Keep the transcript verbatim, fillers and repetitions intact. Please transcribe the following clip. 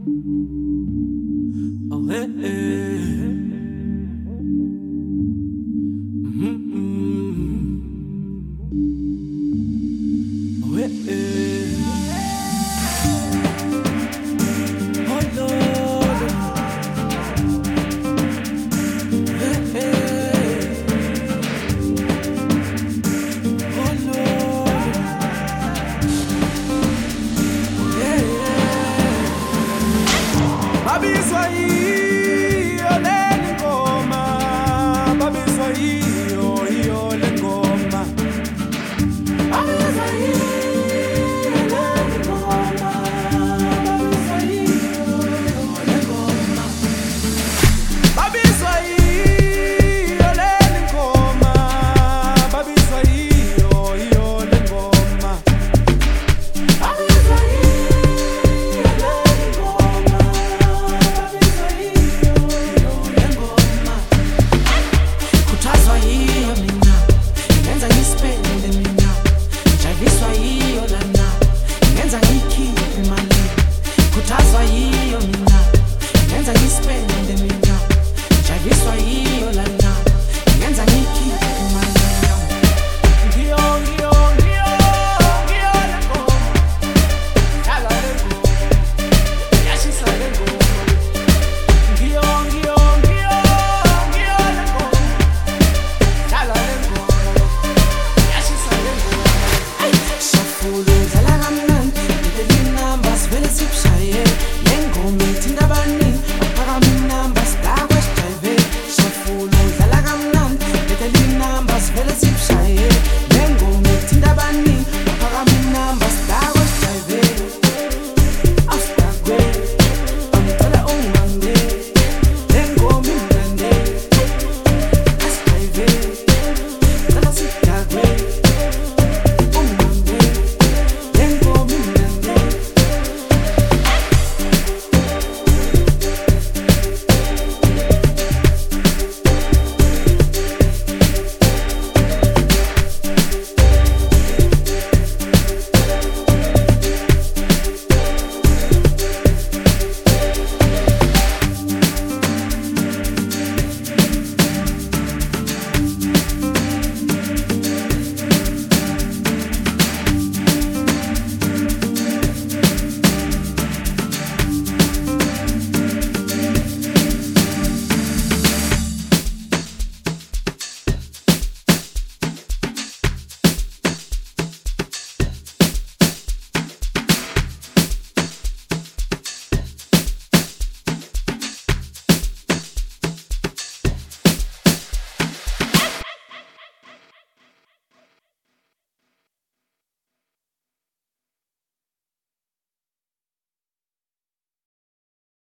Oh, hey, hey. Mm-hmm. Oh, hey, hey. Oh, Lord. Hey, hey. Oh, Lord. Yeah, yeah. Babi Swahili, ole ngoma. Babi Swahili, ole ngoma. Babi Swahili, ole ngoma. Babi Swahili, ole ngoma. Babi Swahili, ole ngoma. Babi Swahili, ole ngoma. Babi Swahili, ole ngoma. Babi Swahili, ole ngoma. Kutazwa hiyo mina, ingenza nispende mina. Chaviswa hiyo lana, ingenza nikipe mali. Kutazwa hiyo mina, ingenza nispende mina. Chaviswa hiyo lana, ingenza nikipe mali. Ngio, ngio, ngio, ngio lengo. Yala lengo. Yashisa lengo. Ngio, ngio, ngio, ngio lengo. Yala lengo. Yashisa lengo. Sofulu zala kamnandi, bideli numbers vele sipshaye. Lengo mithi ndabani